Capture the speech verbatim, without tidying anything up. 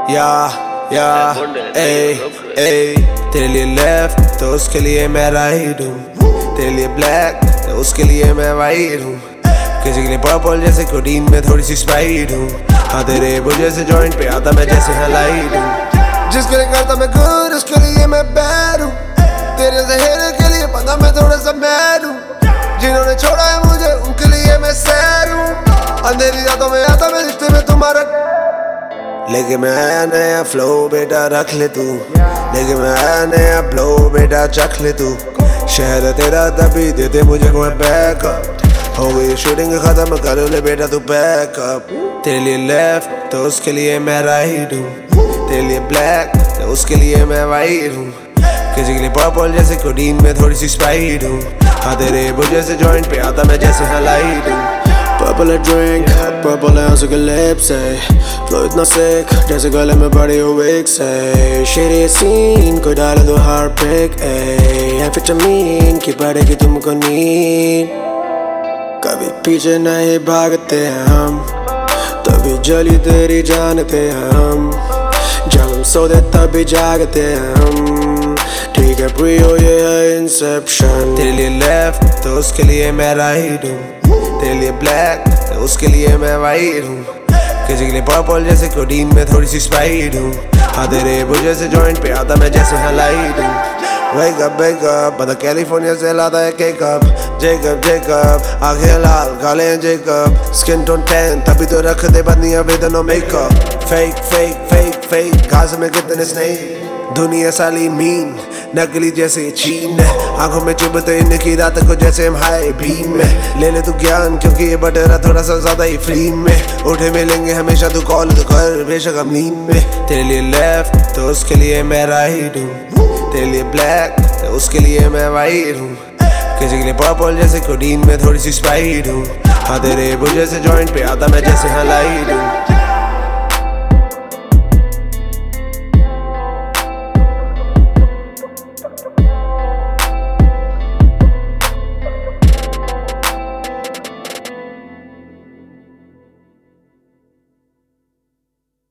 या या ए ए तेरे लिए लेफ्ट तो उसके लिए मैं राइट हूँ, तेरे लिए ब्लैक तो उसके लिए मैं वाइट हूँ, किसी के लिए पर्पल जैसे कोडीन में थोड़ी सी स्प्राइट हूँ। हाँ तेरे बुझे से जॉइंट पे आता मैं जैसे हाइलाइट हूँ, जिसके लिए करता मैं गुड उसके लिए मैं बैड हूँ, तेरे जहर के लिए पता मैं थोड़ा सा मैड हूँ, जिन्होंने छोड़ा है मुझे उनके लिए मैं सैड हूँ। अंधेरी रातों में आता मैं रिश्ते में तुम्हारा, लेके मैं आया नया फ्लो बेटा रख ले तू, लेके मैं आया नया फ्लो बेटा चख ले तू। शहर तेरा तभी देते मुझे कोई बैकअप, हो गई शूटिंग खत्म कर ले बेटा तू बैकअप। तेरे लिए लेफ्ट तो उसके लिए मैं राइट हूँ, तेरे लिए ब्लैक तो उसके लिए मैं वाइट हूँ, किसी के लिए पर्पल जैसे कोडीन में थोड़ी सी स्प्राइट हूँ। हाँ तेरे बुझे से जॉइंट पे आता मैं जैसे हाइलाइट हूँ। Purple drink, purple है उसके lips से, flow इतना sick जैसे गले में पड़ी हो wig से। Shady scene को डाल दो hard pick, एम्फेटामीन की पड़ेगी तुमको नींद। कभी पीछे नहीं भागते हम, तभी जली तेरी जानते हम, जब हम सोते तभी जागते हम। ठीक है प्रियो ये है इंसेप्शन। तेरे लिए लेफ्ट तो उसके लिए मैं राइट हूँ, तेरे लिए ब्लैक तो उसके लिए मैं वाइट हूँ, किसी के लिए पर्पल जैसे कोडीन में थोड़ी सी स्प्राइट हूँ। हाँ तेरे बुझे से जॉइंट पे आता मैं जैसे हाइलाइट हूँ। Wake up, wake up, पता कैलिफोर्निया से लाता है केक अप। जेकब जेकब आंखें लाल काले हैं जेकब, स्किन टोन टैन तभी तो रख दे बदनियाँ with no makeup. Fake fake fake fake घास में कितने स्नेक, दुनिया साली मीन नकली जैसे चीन है, आंखों में चुभते इनकी रात को जैसे हम हाई बीम में। ले ले तू ज्ञान क्योंकि ये बटेरा थोड़ा सा ज्यादा ही फ्री में, उठे मिलेंगे हमेशा तू कॉल तो कर बेशक हम नींद में। तेरे लिए लेफ्ट तो उसके लिए मैं राइट हूँ, तेरे लिए ब्लैक तो उसके लिए मैं वाइट हूँ, किसी के लिए पर्पल जैसे कोडीन में थोड़ी सी स्प्राइट हूँ। हाँ तेरे बुझे से जॉइंट पे आता मैं जैसे हाइलाइट हूँ।